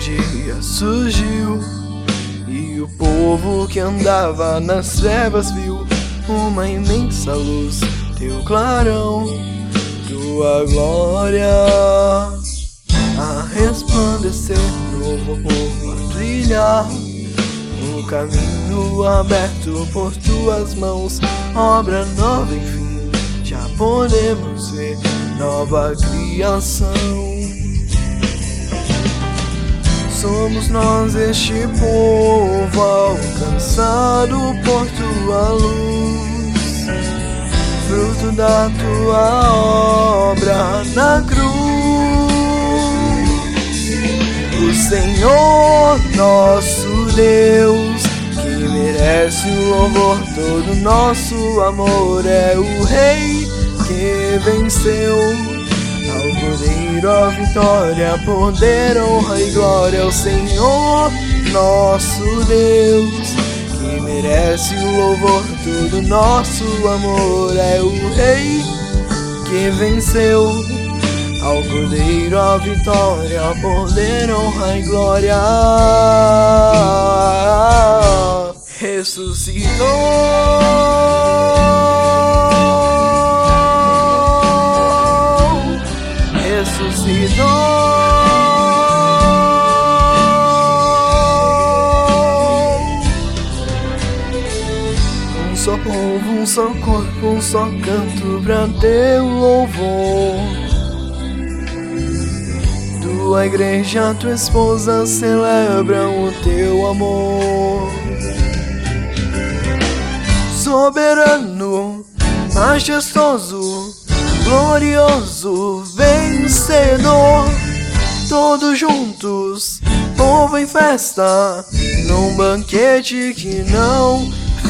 dia surgiu e o povo que andava nas trevas viu uma imensa luz, teu clarão, tua glória a resplandecer, novo povo a brilhar, o caminho aberto por tuas mãos, obra nova enfim, já podemos ver nova criação. Somos nós este povo alcançado por tua luz, fruto da tua obra na cruz. O Senhor nosso Deus, que merece o louvor, todo nosso amor, é o Rei que venceu. Ao Cordeiro a vitória, poder, honra e glória. O Senhor nosso Deus, que merece o louvor, todo nosso amor, é o Rei que venceu. Ao Cordeiro a vitória, poder, honra e glória. Ressuscitou. Um só povo, um só corpo, um só canto pra teu louvor. Tua igreja, tua esposa celebram o teu amor. Soberano, majestoso, glorioso, vencedor, todos juntos, povo em festa, num banquete que não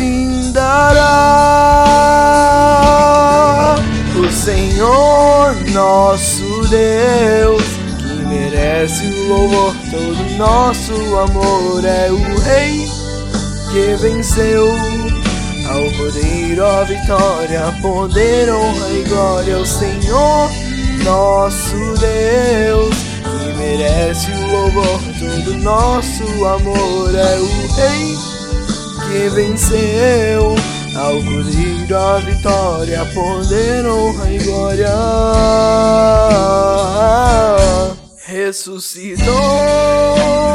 findará. O Senhor nosso Deus, que merece o louvor, todo nosso amor, é o Rei que venceu. Ao Cordeiro a vitória, poder, honra e glória. O Senhor nosso Deus, que merece o louvor, todo nosso amor, é o Rei que venceu. Ao Cordeiro a vitória, poder, honra e glória. Ressuscitou.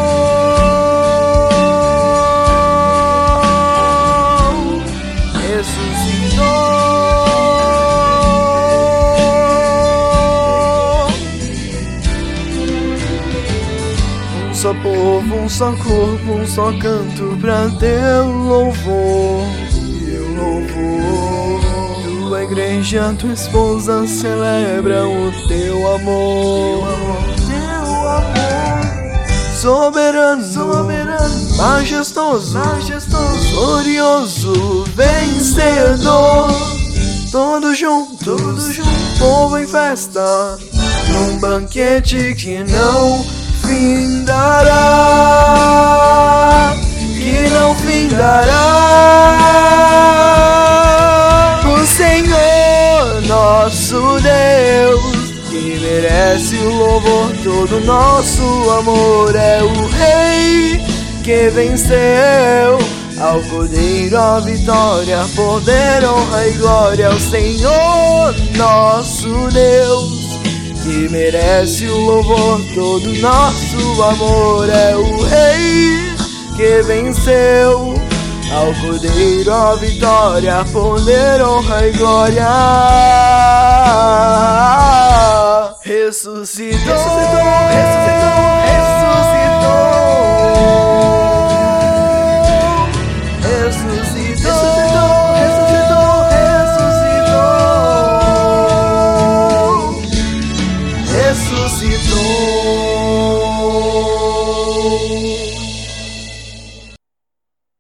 Um só povo, um só corpo, um só canto pra teu louvor. Teu louvor. Tua igreja, tua esposa celebram o teu amor. Teu amor. Soberano, majestoso, glorioso, vencedor. Todos juntos, povo em festa, num banquete que não findará, que não findará. O Senhor nosso Deus, que merece o louvor, todo nosso amor, é o Rei que venceu. Ao Cordeiro a vitória, poder, honra e glória. O Senhor nosso Deus, que merece o louvor, todo nosso amor, é o Rei que venceu. Ao Cordeiro a vitória, poder, honra e glória. Ressuscitou, ressuscitou, ressuscitou, ressuscitou.